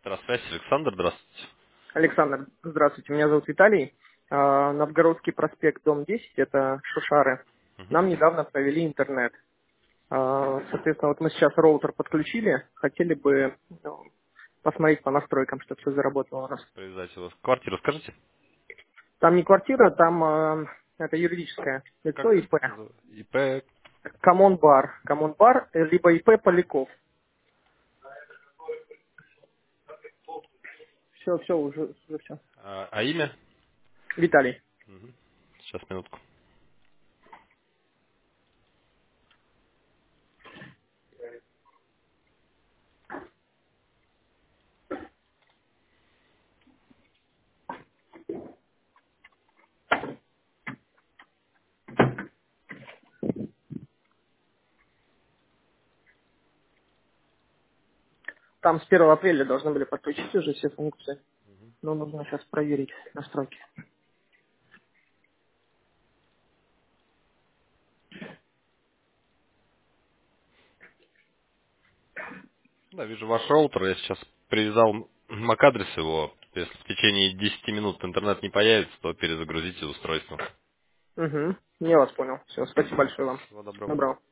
Здравствуйте, Александр, здравствуйте. Александр, здравствуйте, меня зовут Виталий. Новгородский проспект, дом 10, это Шушары. Мгм. Нам недавно провели интернет. Соответственно, вот мы сейчас роутер подключили, хотели бы посмотреть по настройкам, чтобы все заработало у нас. Привязать его. Квартиру скажите? Там не квартира, там это юридическое лицо Как ИП. называется? ИП. Коммон бар, либо ИП Поляков. Все, уже все. А имя? Виталий. Мгм. Сейчас, минутку. Там с 1 апреля должны были подключить уже все функции. Но нужно сейчас проверить настройки. Да, вижу ваш роутер. Я сейчас привязал MAC-адрес его. Если в течение 10 минут интернет не появится, то перезагрузите устройство. Угу. Я вас понял. Все, спасибо большое вам. Всего доброго. Доброго.